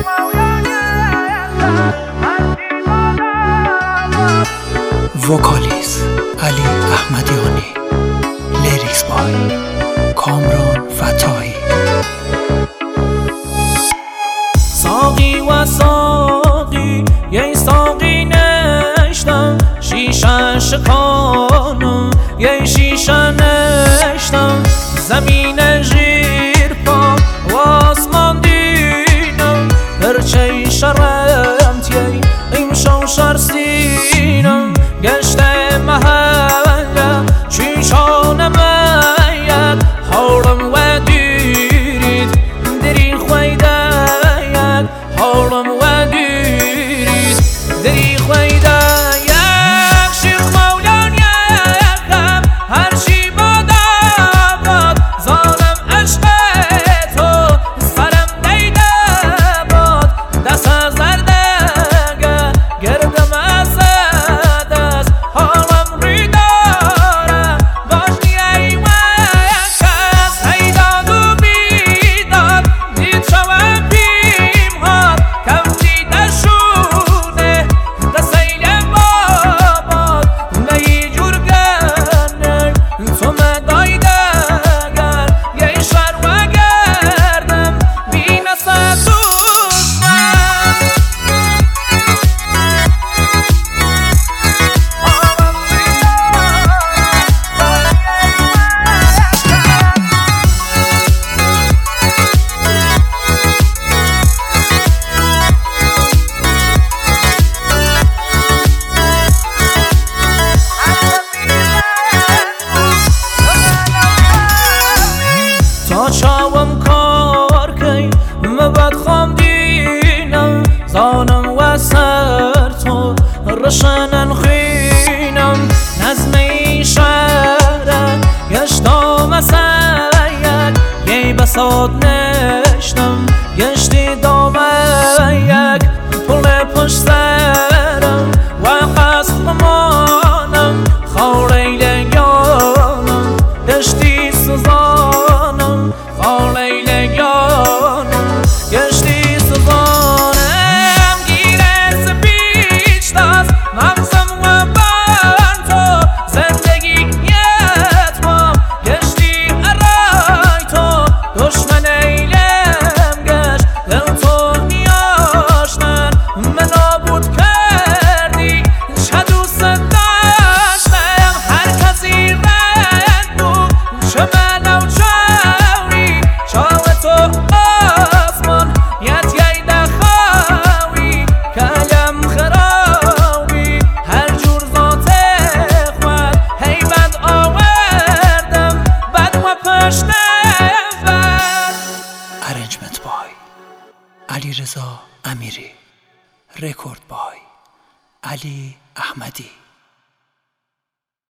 وکالیز علی احمدیانی، لیریکس بای کامران فتاحی. ساقی و ساقی یه ساقی نشتم، شیشه شکانم یه شیشه نشتم، زمین زیر پا و آسمان دیدم، پرچه شرمتیه این شوشر سینم، گشت محله چیشان مید حالم و دیرید دری خویده حالم و دیرید دری خویده یک شیخ مولان یکم هرچی باد ظالم عشق تو سرم دیده باد، دست از زردگه گردم از دست حالم ری داره باشی ای وکس هیداد و بیداد دید شوم بیم هاد کم دیده شونه دسیل باباد نهی جور گرنه تو مدایده گر یه شر و گردم بین سدوزم. تا چاوم کار کی مبد خام دینم، زانم و سر تو رشنن خینم، نظمی شهره گشتم سید یه بساد نشتم، گشتی دامه یک پل پشت سرم و قصمانم خوری لگانم، گشتی سزانم خوری لگانم، گشتی سزانم گیره سپیچ دست مغزم و بر تو زندگی یتمام، گشتی ارای تو دشمن ایلم گشت دل تو نیاشتن من نابود کردی چه دوست داشتم هر کسی رد بود چه من و چاوی چاو تو آسمان یت ییده خواهی کلم خرابی هر جور ذات خود هی بد آوردم بد و پشت بد. ارنجمنت بای علی رضا امیری، رکورد بای علی احمدی.